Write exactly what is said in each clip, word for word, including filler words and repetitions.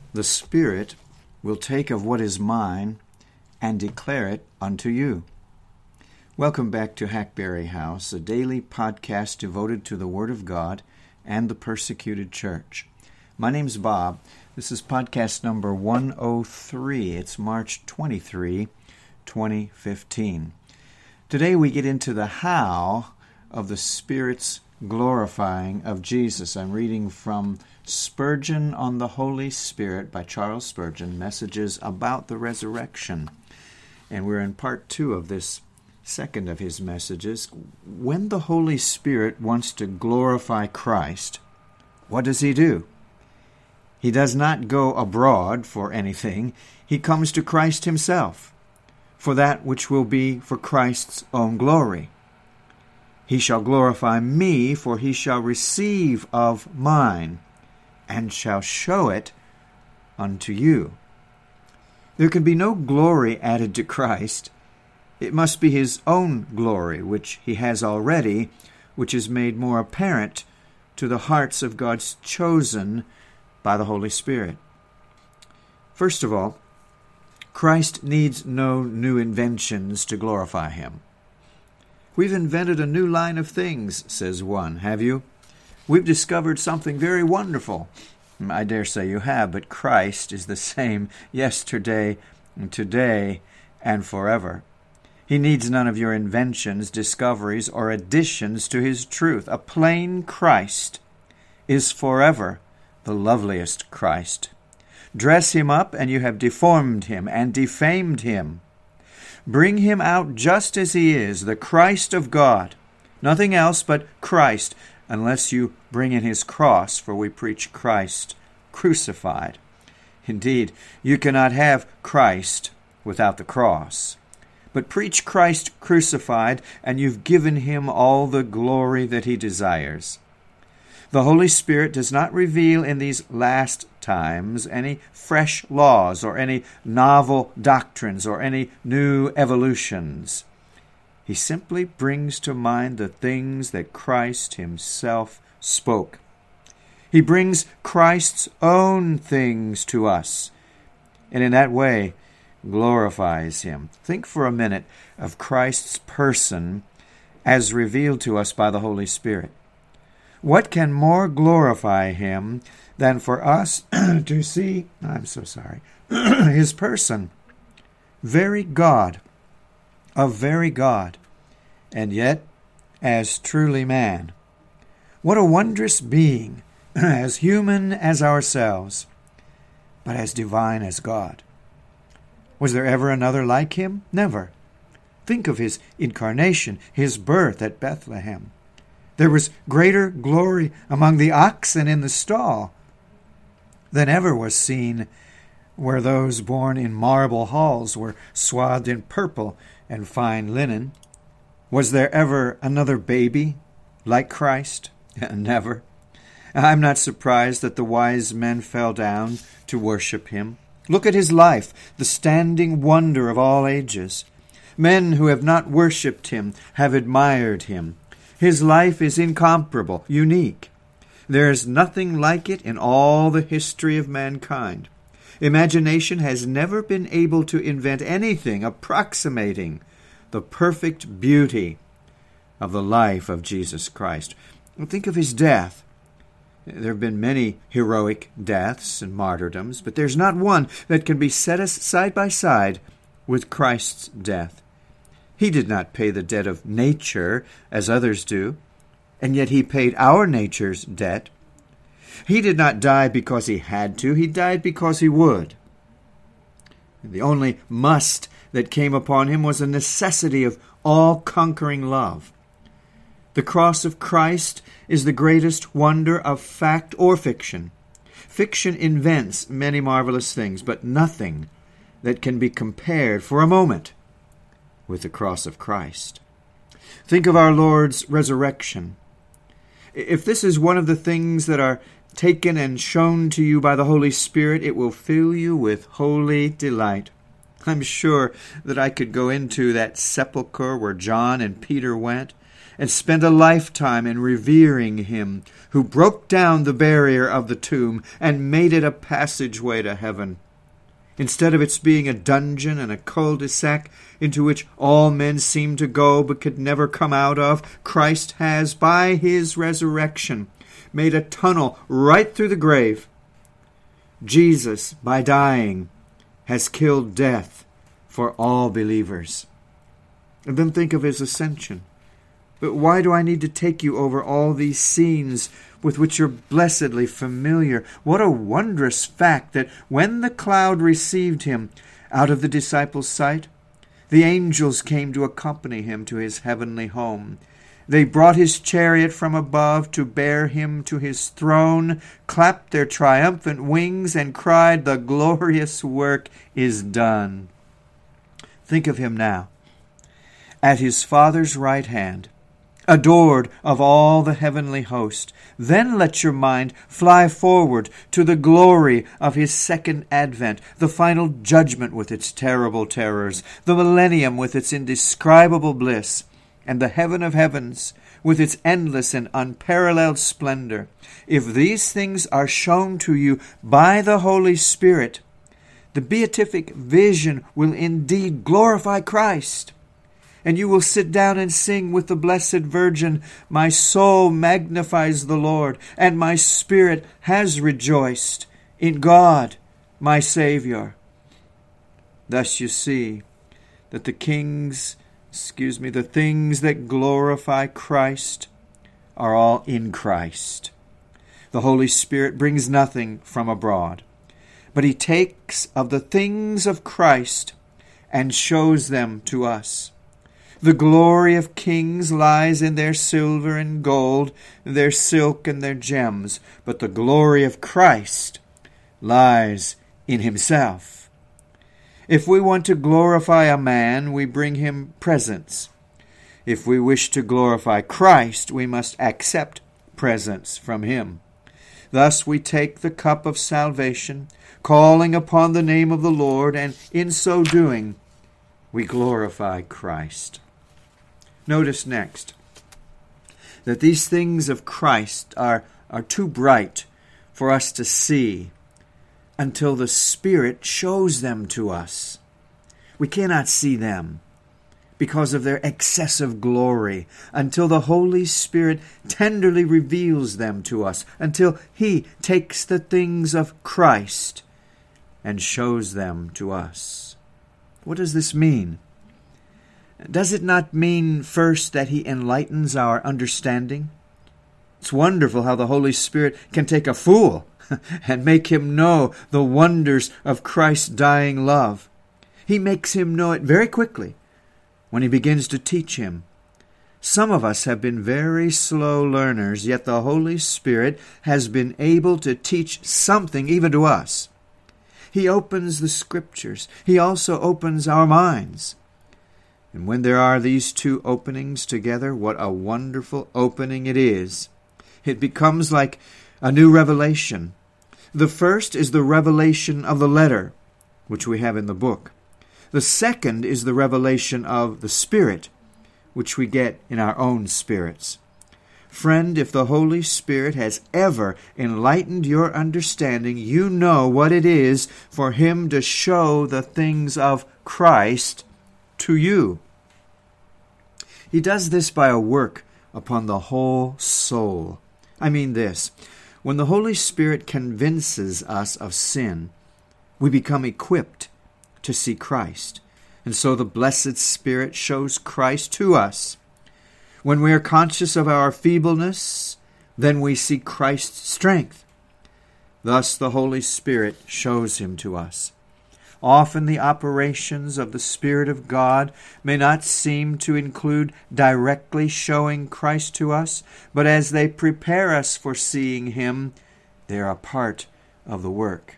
the Spirit will take of what is mine and declare it unto you. Welcome back to Hackberry House, a daily podcast devoted to the Word of God and the persecuted church. My name's Bob. This is podcast number one oh three. It's March twenty-third, twenty fifteen. Today we get into the how of the Spirit's glorifying of Jesus. I'm reading from Spurgeon on the Holy Spirit by Charles Spurgeon, Messages about the Resurrection. And we're in part two of this second of his messages. When the Holy Spirit wants to glorify Christ, what does he do? He does not go abroad for anything. He comes to Christ himself, for that which will be for Christ's own glory. He shall glorify me, for he shall receive of mine, and shall show it unto you. There can be no glory added to Christ. It must be his own glory, which he has already, which is made more apparent to the hearts of God's chosen by the Holy Spirit. First of all, Christ needs no new inventions to glorify him. We've invented a new line of things, says one, have you? We've discovered something very wonderful. I dare say you have, but Christ is the same yesterday, today, and forever. He needs none of your inventions, discoveries, or additions to his truth. A plain Christ is forever the loveliest Christ. Dress him up, and you have deformed him and defamed him. Bring him out just as he is, the Christ of God. Nothing else but Christ, unless you bring in his cross, for we preach Christ crucified. Indeed, you cannot have Christ without the cross. But preach Christ crucified, and you've given him all the glory that he desires. The Holy Spirit does not reveal in these last times any fresh laws or any novel doctrines or any new evolutions. He simply brings to mind the things that Christ himself spoke. He brings Christ's own things to us, and in that way glorifies him. Think for a minute of Christ's person as revealed to us by the Holy Spirit. What can more glorify him than for us to see, I'm so sorry, his person? Very God, of very God, and yet as truly man. What a wondrous being, as human as ourselves, but as divine as God. Was there ever another like him? Never. Think of his incarnation, his birth at Bethlehem. There was greater glory among the oxen in the stall than ever was seen where those born in marble halls were swathed in purple and fine linen. Was there ever another baby like Christ? Never. I'm not surprised that the wise men fell down to worship him. Look at his life, the standing wonder of all ages. Men who have not worshipped him have admired him. His life is incomparable, unique. There is nothing like it in all the history of mankind. Imagination has never been able to invent anything approximating the perfect beauty of the life of Jesus Christ. Think of his death. There have been many heroic deaths and martyrdoms, but there's not one that can be set side by side with Christ's death. He did not pay the debt of nature as others do, and yet he paid our nature's debt. He did not die because he had to. He died because he would. The only must that came upon him was a necessity of all-conquering love. The cross of Christ is the greatest wonder of fact or fiction. Fiction invents many marvelous things, but nothing that can be compared for a moment with the cross of Christ. Think of our Lord's resurrection. If this is one of the things that are taken and shown to you by the Holy Spirit, it will fill you with holy delight. I'm sure that I could go into that sepulchre where John and Peter went and spend a lifetime in revering him who broke down the barrier of the tomb and made it a passageway to heaven. Instead of its being a dungeon and a cul-de-sac into which all men seem to go but could never come out of, Christ has, by his resurrection, made a tunnel right through the grave. Jesus, by dying, has killed death for all believers. And then think of his ascension. But why do I need to take you over all these scenes with which you're blessedly familiar? What a wondrous fact that when the cloud received him out of the disciples' sight, the angels came to accompany him to his heavenly home. They brought his chariot from above to bear him to his throne, clapped their triumphant wings, and cried, "The glorious work is done." Think of him now, at his Father's right hand, adored of all the heavenly host. Then let your mind fly forward to the glory of his second advent, the final judgment with its terrible terrors, the millennium with its indescribable bliss, and the heaven of heavens with its endless and unparalleled splendor. If these things are shown to you by the Holy Spirit, the beatific vision will indeed glorify Christ. And you will sit down and sing with the Blessed Virgin, "My soul magnifies the Lord, and my spirit has rejoiced in God, my Savior." Thus you see that the kings, excuse me, the things that glorify Christ are all in Christ. The Holy Spirit brings nothing from abroad, but he takes of the things of Christ and shows them to us. The glory of kings lies in their silver and gold, their silk and their gems, but the glory of Christ lies in himself. If we want to glorify a man, we bring him presents. If we wish to glorify Christ, we must accept presents from him. Thus we take the cup of salvation, calling upon the name of the Lord, and in so doing, we glorify Christ. Notice next that these things of Christ are, are too bright for us to see until the Spirit shows them to us. We cannot see them because of their excessive glory until the Holy Spirit tenderly reveals them to us, until he takes the things of Christ and shows them to us. What does this mean? Does it not mean first that he enlightens our understanding? It's wonderful how the Holy Spirit can take a fool and make him know the wonders of Christ's dying love. He makes him know it very quickly when he begins to teach him. Some of us have been very slow learners, yet the Holy Spirit has been able to teach something even to us. He opens the Scriptures. He also opens our minds. And when there are these two openings together, what a wonderful opening it is. It becomes like a new revelation. The first is the revelation of the letter, which we have in the book. The second is the revelation of the Spirit, which we get in our own spirits. Friend, if the Holy Spirit has ever enlightened your understanding, you know what it is for him to show the things of Christ to you. He does this by a work upon the whole soul. I mean this, when the Holy Spirit convinces us of sin, we become equipped to see Christ. And so the blessed Spirit shows Christ to us. When we are conscious of our feebleness, then we see Christ's strength. Thus the Holy Spirit shows him to us. Often the operations of the Spirit of God may not seem to include directly showing Christ to us, but as they prepare us for seeing him, they are a part of the work.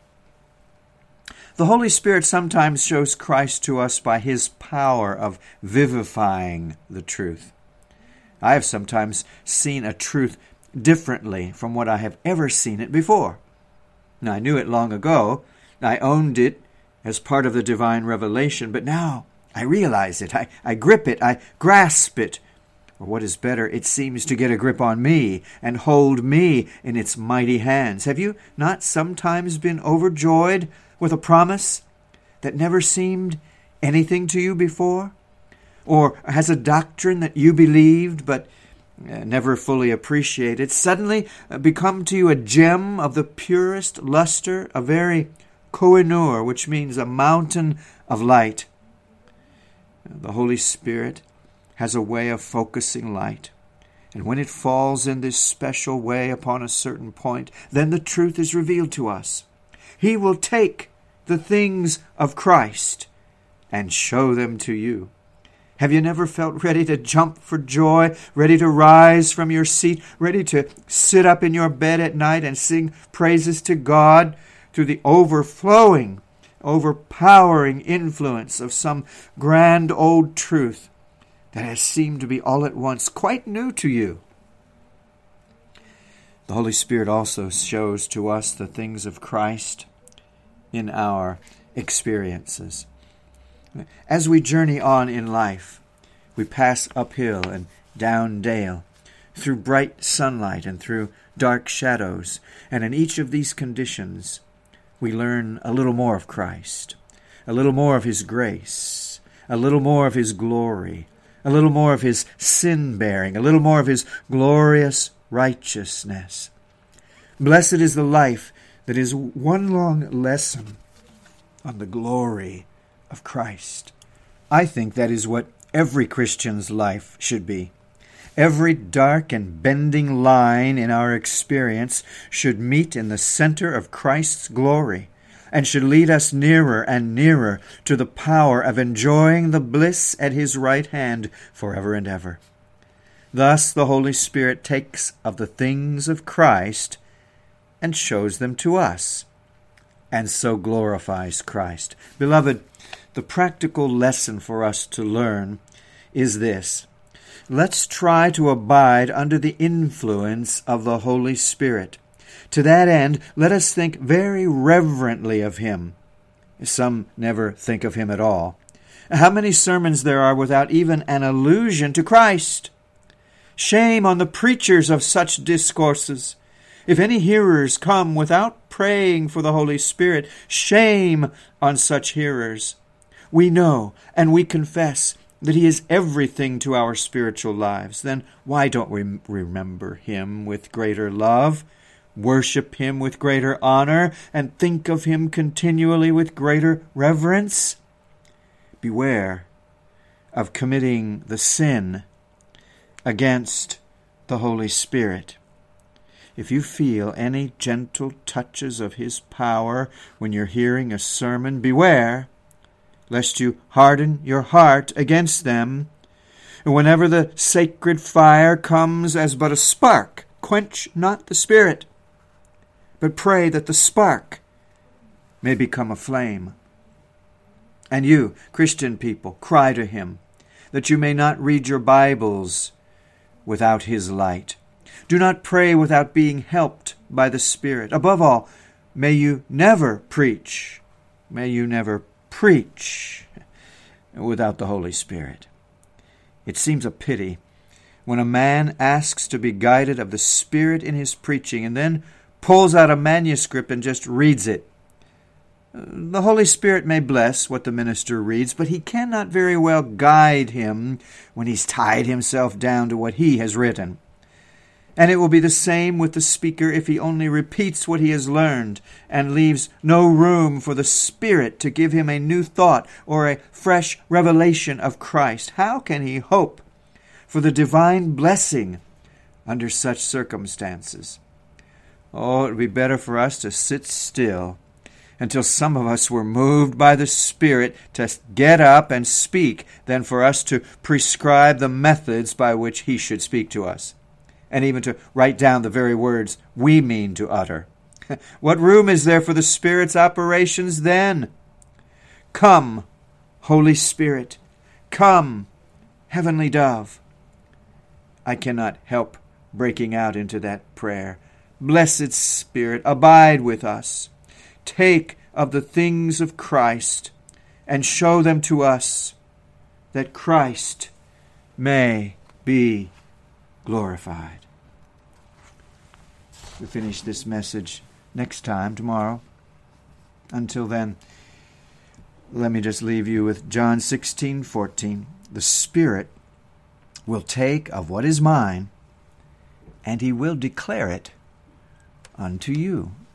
The Holy Spirit sometimes shows Christ to us by his power of vivifying the truth. I have sometimes seen a truth differently from what I have ever seen it before. Now, I knew it long ago. I owned it as part of the divine revelation, but now I realize it. I, I grip it. I grasp it Or what is better, it seems to get a grip on me and hold me in its mighty hands. Have you not sometimes been overjoyed with a promise that never seemed anything to you before? Or has a doctrine that you believed but never fully appreciated suddenly become to you a gem of the purest luster, a very Koh-i-Noor, which means a mountain of light? The Holy Spirit has a way of focusing light. And when it falls in this special way upon a certain point, then the truth is revealed to us. He will take the things of Christ and show them to you. Have you never felt ready to jump for joy, ready to rise from your seat, ready to sit up in your bed at night and sing praises to God through the overflowing, overpowering influence of some grand old truth that has seemed to be all at once quite new to you? The Holy Spirit also shows to us the things of Christ in our experiences. As we journey on in life, we pass uphill and down dale, through bright sunlight and through dark shadows, and in each of these conditions we learn a little more of Christ, a little more of His grace, a little more of His glory, a little more of His sin-bearing, a little more of His glorious righteousness. Blessed is the life that is one long lesson on the glory of Christ. I think that is what every Christian's life should be. Every dark and bending line in our experience should meet in the center of Christ's glory, and should lead us nearer and nearer to the power of enjoying the bliss at His right hand forever and ever. Thus the Holy Spirit takes of the things of Christ and shows them to us, and so glorifies Christ. Beloved, the practical lesson for us to learn is this: let's try to abide under the influence of the Holy Spirit. To that end, let us think very reverently of Him. Some never think of Him at all. How many sermons there are without even an allusion to Christ! Shame on the preachers of such discourses. If any hearers come without praying for the Holy Spirit, shame on such hearers. We know and we confess that He is everything to our spiritual lives. Then why don't we remember Him with greater love, worship Him with greater honor, and think of Him continually with greater reverence? Beware of committing the sin against the Holy Spirit. If you feel any gentle touches of His power when you're hearing a sermon, beware lest you harden your heart against them. Whenever the sacred fire comes as but a spark, quench not the Spirit, but pray that the spark may become a flame. And you, Christian people, cry to Him that you may not read your Bibles without His light. Do not pray without being helped by the Spirit. Above all, may you never preach, may you never preach without the Holy Spirit. It seems a pity when a man asks to be guided of the Spirit in his preaching and then pulls out a manuscript and just reads it. The Holy Spirit may bless what the minister reads, but he cannot very well guide him when he's tied himself down to what he has written. And it will be the same with the speaker if he only repeats what he has learned and leaves no room for the Spirit to give him a new thought or a fresh revelation of Christ. How can he hope for the divine blessing under such circumstances? Oh, it would be better for us to sit still until some of us were moved by the Spirit to get up and speak than for us to prescribe the methods by which He should speak to us, and even to write down the very words we mean to utter. What room is there for the Spirit's operations then? Come, Holy Spirit. Come, Heavenly Dove. I cannot help breaking out into that prayer. Blessed Spirit, abide with us. Take of the things of Christ and show them to us, that Christ may be glorified. We finish this message next time, tomorrow. Until then, let me just leave you with John sixteen fourteen. The Spirit will take of what is mine, and he will declare it unto you.